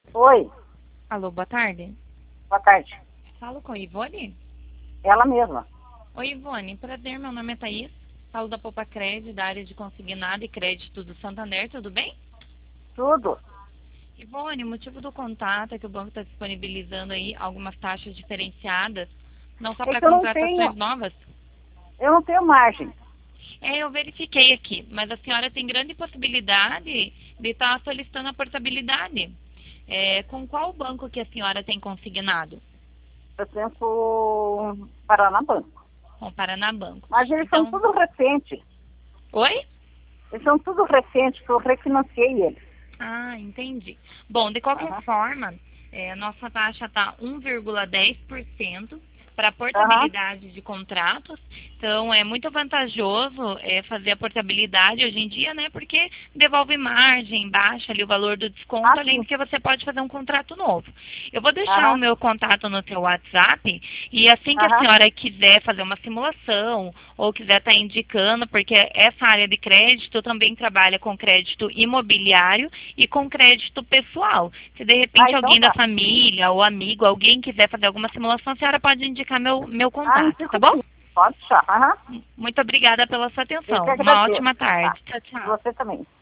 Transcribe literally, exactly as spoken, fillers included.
Oi, Alô, boa tarde. boa tarde. Falo com a Ivone? Ela mesma. Oi, Ivone. Prazer, meu nome é Thaís. Falo da Poupa Crédito, da área de consignado e crédito do Santander, tudo bem? Tudo. Ivone, o motivo do contato é que o banco está disponibilizando aí algumas taxas diferenciadas, não só É para que eu não tenho, contratações novas. eu não tenho margem. É, eu verifiquei aqui, mas a senhora tem grande possibilidade de estar solicitando a portabilidade. É, com qual banco que a senhora tem consignado? Eu tento parar na banca. Com o Paranabanco. Mas eles são Então, tudo recentes. oi? Eles são tudo recentes, que eu refinanciei eles. Ah, entendi. Bom, de qualquer Aham, forma, é, a nossa taxa está um vírgula dez por cento para aham, portabilidade de contratos. Então, é muito vantajoso é, fazer a portabilidade hoje em dia, né? Porque devolve margem, baixa ali o valor do desconto, além assim, de que você pode fazer um contrato novo. Eu vou deixar o aham, meu contato no seu WhatsApp e assim que a aham, senhora quiser fazer uma simulação ou quiser estar indicando, porque essa área de crédito também trabalha com crédito imobiliário e com crédito pessoal. Se de ah, repente então alguém da tá. família ou amigo, alguém quiser fazer alguma simulação, a senhora pode indicar meu, meu Ah, contato, tá indico bom? sim. Pode deixar. Aham, Muito obrigada pela sua eu que atenção. Uma agradeço. ótima Tá. tarde. Tchau, tchau. Você também.